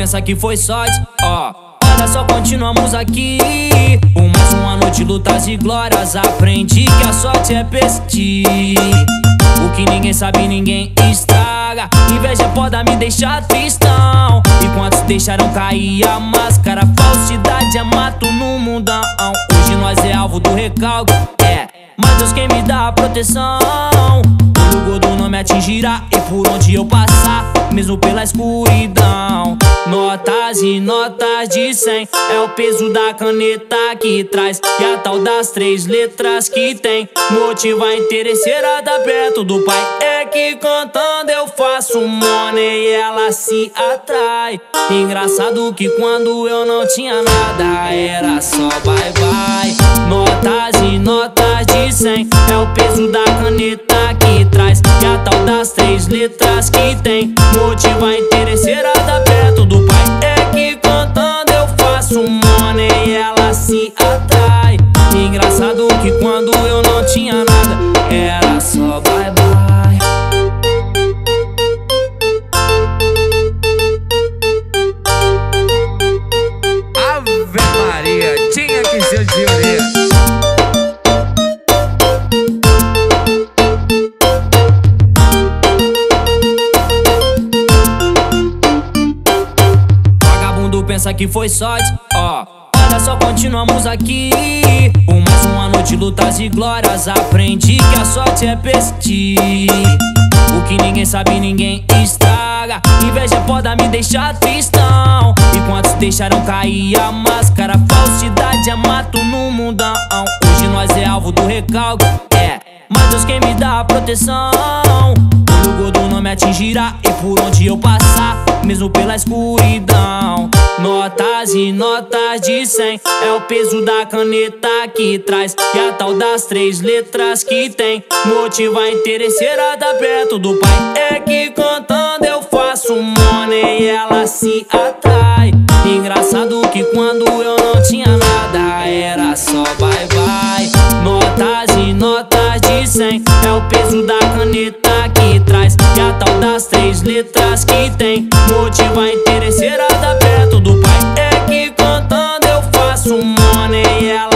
pensa que foi sorte, ó. Olha só, continuamos aqui. Mais um ano de lutas e glórias. Aprendi que a sorte é persistir. O que ninguém sabe, ninguém estraga. Inveja pode me deixar tristão. E quantos deixaram cair a máscara? Falsidade é mato no mundão. Hoje nós é alvo do recalque, mas Deus quem me dá a proteção. O gordo não me atingirá, e por onde eu passar, mesmo pela escuridão. Notas e notas de 100 é o peso da caneta que traz. E a tal das 3 letras que tem motiva interesseira perto do pai. É que cantando eu faço money e ela se atrai. Engraçado que quando eu não tinha nada era só bye bye. Notas e notas de 100 é o peso da caneta que traz. E a tal das 3 letras que tem motiva interesseira perto do pai. É que cantando eu faço money e ela se atrai. Engraçado que quando eu não tinha nada era só bye bye. Ave Maria, tinha que ser de orelha. Pensa que foi sorte, ó. Olha só, continuamos aqui. Mais um ano de lutas e glórias. Aprendi que a sorte é persistir. O que ninguém sabe, ninguém estraga. Inveja pode me deixar tristão. E quantos deixaram cair a máscara? Falsidade é mato no mundão. Hoje nós é alvo do recalque, mas Deus quem me dá a proteção. O gordo não me atingirá, e por onde eu passar, mesmo pela escuridão. Notas e notas de 100 é o peso da caneta que traz. E a tal das 3 letras que tem motiva interesseira perto do pai. É que cantando eu faço money e ela se atrai. Engraçado que quando eu não tinha nada era só bye bye. Notas e notas de 100 é o peso da caneta que traz. E a tal das 3 letras que tem motiva interesseira perto do pai. É que cantando eu faço money e ela